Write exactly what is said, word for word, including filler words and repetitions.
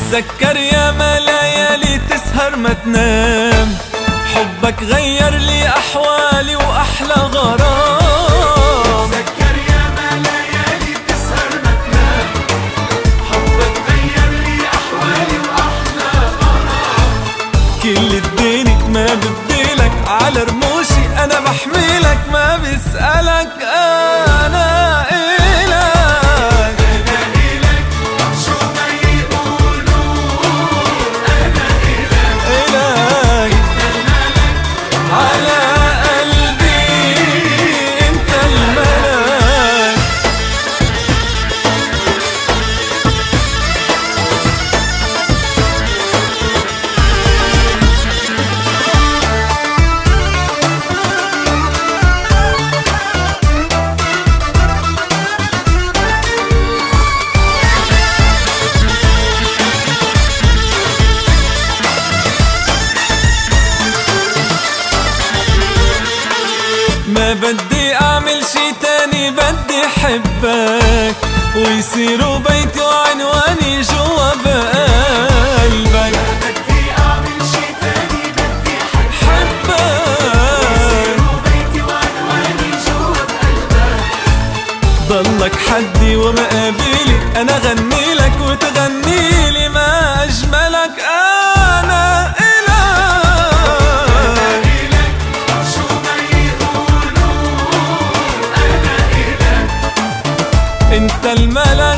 تذكر يا ما ليالي تسهر ما تنام، حبك غير لي أحوالي وأحلى غرام. تذكر يا ما ليالي تسهر ما تنام، حبك غير لي أحوالي وأحلى غرام. كل الدنيا ما ببديلك على رموشي، أنا بحملك ما بسألك، أنا إلك أنا إلك شو ما يقولوا، أنا إلك إلك على قلبي أنت الملك. ما بدي أعمل شي تاني، بدي حبك ويصيروا بيتي وعنواني جوا بقلبك. بدي أعمل شي تاني، بدي حبك ويصيروا بيتي وعنواني جوا بقلبك. ضلك حدي ومقابلي، أنا غني لك وتغني لي، ما أجملك أنا إلك انت الملك.